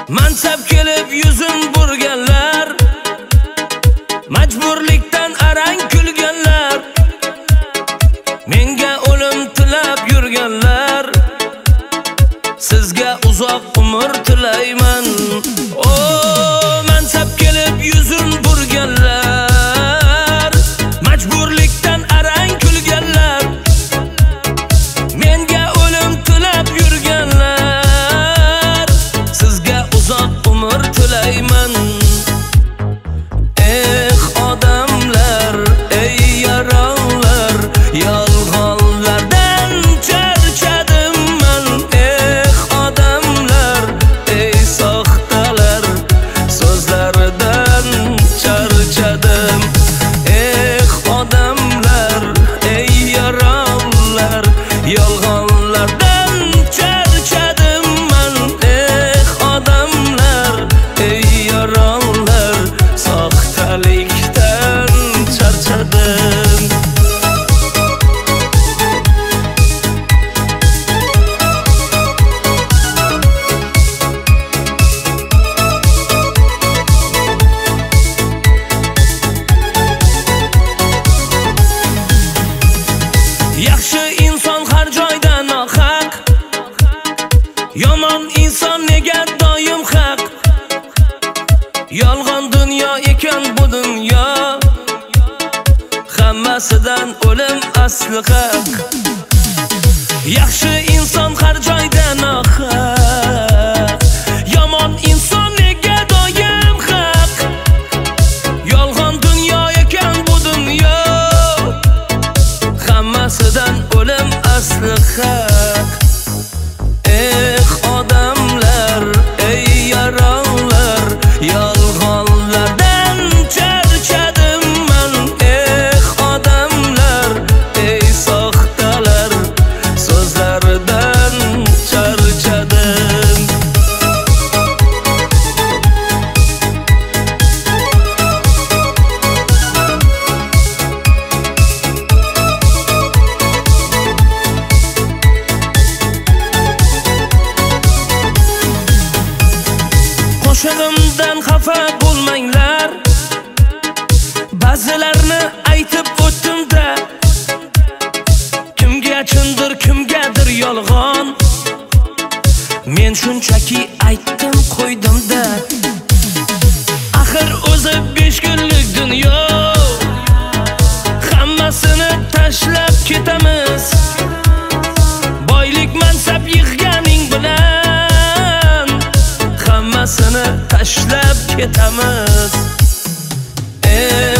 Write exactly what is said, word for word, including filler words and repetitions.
Mansab kelib yuzin burganlar, majburlikdan arang kulganlar, menga o'lim tilab yurganlar, sizga uzoq umr tilayman. O mansab kelib yuzin burganlar, majburlikdan arang kulganlar, menga o'lim tilab yurganlar, sizga uzoq umr tilayman. Eh odamlar, ey yaronlar, yolg'onlardan charchadim man. Eh odamlar, ey soxtalar, so'zlardan charchadim. Eh odamlar, ey yaronlar, yolg'onlardan charchadim man. Eh odamlar, ey yaronlar, soxtalikdan charchadim. Yaxshi inson har joyda nohaq, yomon inson nega doim haq. Yolg'on dunyo ekan bu dunyo, hammasidan o'lim asli haq. Yaxshi inson har joyda nohaq, yomon inson nega doim haq. Yolg'on dunyo ekan bu dunyo, hammasidan o'lim asli haq. Eh odamlar, ey yaronlar, yolg'onlardan charchadim man. Eh odamlar, ey soxtalar, so'zlardan charchadim. Qo'shig'imdan xafa bo'lmanglar, ba'zilarni aytib o'tdim-da. Kimga chindir, kimgadir yolg'on, men shunchaki aytdim qo'ydim-da. Axir o'zi besh kunlik dunyo, hammasini tashlab ketamiz. Boylik mansab yig'ganing bilan, hammasini tashlab ketamiz. Eh